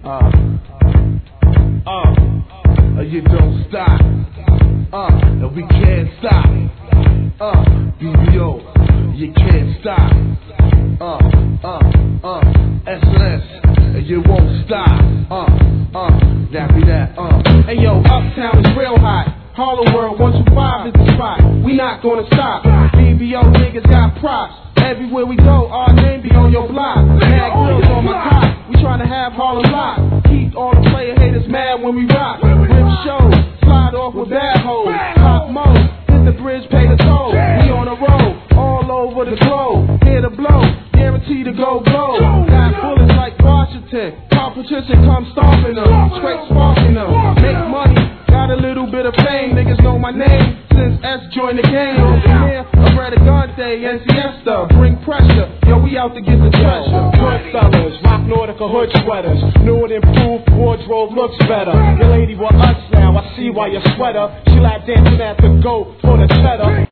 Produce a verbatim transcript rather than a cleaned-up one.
Uh, uh, you don't stop. Uh, and we can't stop. Uh, B B O, you can't stop. Uh, uh, uh, S N S, you won't stop. Uh, uh, that be that. Uh, hey yo, Uptown is real hot. Harlem World one two five is the spot. We not gonna stop. B B O niggas got props. Everywhere we go, our name be on your block. Mad girls on my top. We tryna have Harlem locked. Keep all the player haters mad when we rock. Rip shows, slide off with bad hoes. Pop mode, hit the bridge, pay the toll. We on the road, all over the globe. Here to blow, guaranteed to go gold. Got bullets like Washington. Competition come stomping them, straight sparking them. Make money, got a little bit of fame. Niggas know my name since S joined the game. Here, Abreda Gante and Siesta. Bring pressure, yo, we out to get the treasure. Good fellas, rock Nordica hood sweaters. New and improved wardrobe looks better. Your lady with us now, I see why your sweater. She like dancing at the goat for the cheddar.